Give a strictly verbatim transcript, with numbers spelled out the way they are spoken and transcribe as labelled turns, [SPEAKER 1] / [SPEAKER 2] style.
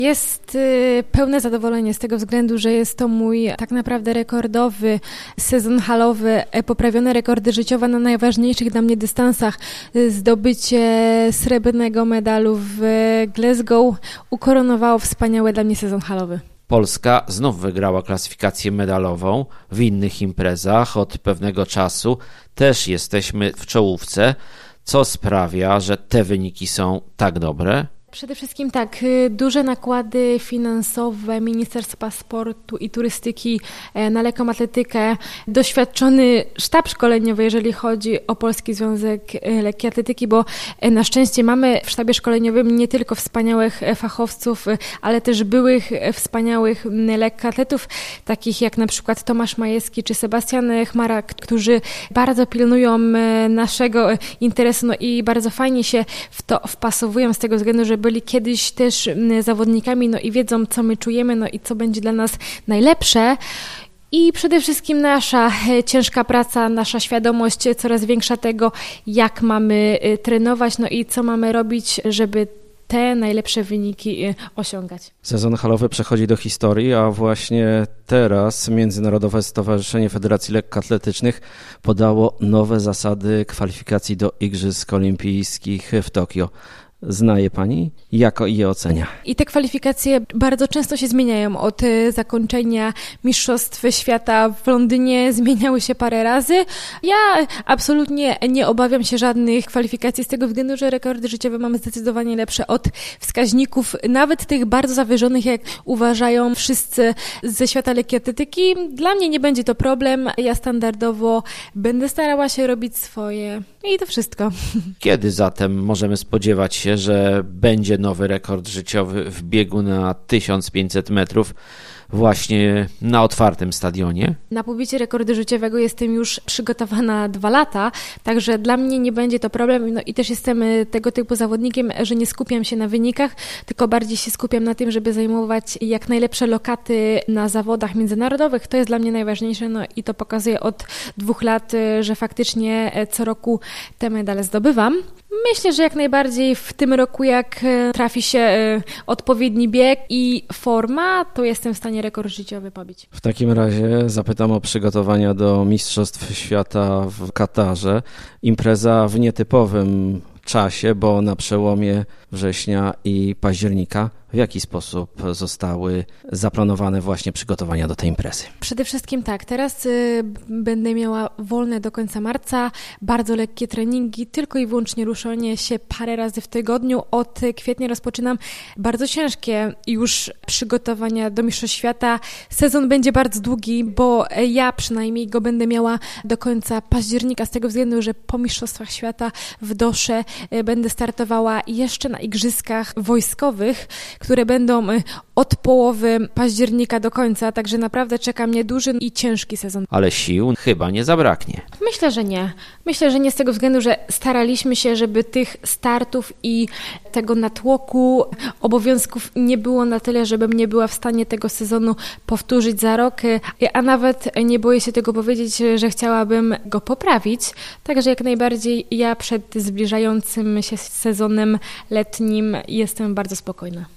[SPEAKER 1] Jest y, pełne zadowolenie z tego względu, że jest to mój tak naprawdę rekordowy sezon halowy, y, poprawione rekordy życiowe na najważniejszych dla mnie dystansach. Y, zdobycie srebrnego medalu w Glasgow ukoronowało wspaniały dla mnie sezon halowy.
[SPEAKER 2] Polska znów wygrała klasyfikację medalową. W innych imprezach od pewnego czasu też jesteśmy w czołówce, co sprawia, że te wyniki są tak dobre.
[SPEAKER 1] Przede wszystkim tak, duże nakłady finansowe Ministerstwa Sportu i Turystyki na lekką atletykę, doświadczony sztab szkoleniowy, jeżeli chodzi o Polski Związek Lekkiej Atletyki, bo na szczęście mamy w sztabie szkoleniowym nie tylko wspaniałych fachowców, ale też byłych wspaniałych lekkoatletów, takich jak na przykład Tomasz Majewski czy Sebastian Chmara, którzy bardzo pilnują naszego interesu, no i bardzo fajnie się w to wpasowują z tego względu, że byli kiedyś też zawodnikami, no i wiedzą, co my czujemy, no i co będzie dla nas najlepsze. I przede wszystkim nasza ciężka praca, nasza świadomość coraz większa tego, jak mamy trenować, no i co mamy robić, żeby te najlepsze wyniki osiągać.
[SPEAKER 3] Sezon halowy przechodzi do historii, a właśnie teraz Międzynarodowe Stowarzyszenie Federacji Lekkoatletycznych podało nowe zasady kwalifikacji do Igrzysk Olimpijskich w Tokio. Zna je Pani? Jak je ocenia?
[SPEAKER 1] I te kwalifikacje bardzo często się zmieniają. Od zakończenia Mistrzostw Świata w Londynie zmieniały się parę razy. Ja absolutnie nie obawiam się żadnych kwalifikacji z tego względu, że rekordy życiowe mamy zdecydowanie lepsze od wskaźników, nawet tych bardzo zawyżonych, jak uważają wszyscy ze świata lekkiej atletyki. Dla mnie nie będzie to problem. Ja standardowo będę starała się robić swoje. I to wszystko.
[SPEAKER 2] Kiedy zatem możemy spodziewać się, że będzie nowy rekord życiowy w biegu na tysiąc pięćset metrów właśnie na otwartym stadionie?
[SPEAKER 1] Na pobicie rekordu życiowego jestem już przygotowana dwa lata, także dla mnie nie będzie to problem. No i też jestem tego typu zawodnikiem, że nie skupiam się na wynikach, tylko bardziej się skupiam na tym, żeby zajmować jak najlepsze lokaty na zawodach międzynarodowych. To jest dla mnie najważniejsze, no i to pokazuje od dwóch lat, że faktycznie co roku te medale zdobywam. Myślę, że jak najbardziej w tym roku, jak trafi się odpowiedni bieg i forma, to jestem w stanie rekord życiowy pobić.
[SPEAKER 3] W takim razie zapytam o przygotowania do Mistrzostw Świata w Katarze. Impreza w nietypowym czasie, bo na przełomie września i października. W jaki sposób zostały zaplanowane właśnie przygotowania do tej imprezy?
[SPEAKER 1] Przede wszystkim tak, teraz y, będę miała wolne do końca marca, bardzo lekkie treningi, tylko i wyłącznie ruszanie się parę razy w tygodniu. Od kwietnia rozpoczynam bardzo ciężkie już przygotowania do Mistrzostw Świata. Sezon będzie bardzo długi, bo ja przynajmniej go będę miała do końca października, z tego względu, że po Mistrzostwach Świata w Dosze y, będę startowała jeszcze na igrzyskach wojskowych, które będą od połowy października do końca, także naprawdę czeka mnie duży i ciężki sezon.
[SPEAKER 2] Ale sił chyba nie zabraknie.
[SPEAKER 1] Myślę, że nie. Myślę, że nie z tego względu, że staraliśmy się, żeby tych startów i tego natłoku obowiązków nie było na tyle, żebym nie była w stanie tego sezonu powtórzyć za rok, a nawet nie boję się tego powiedzieć, że chciałabym go poprawić. Także jak najbardziej ja przed zbliżającym się sezonem letnim jestem bardzo spokojna.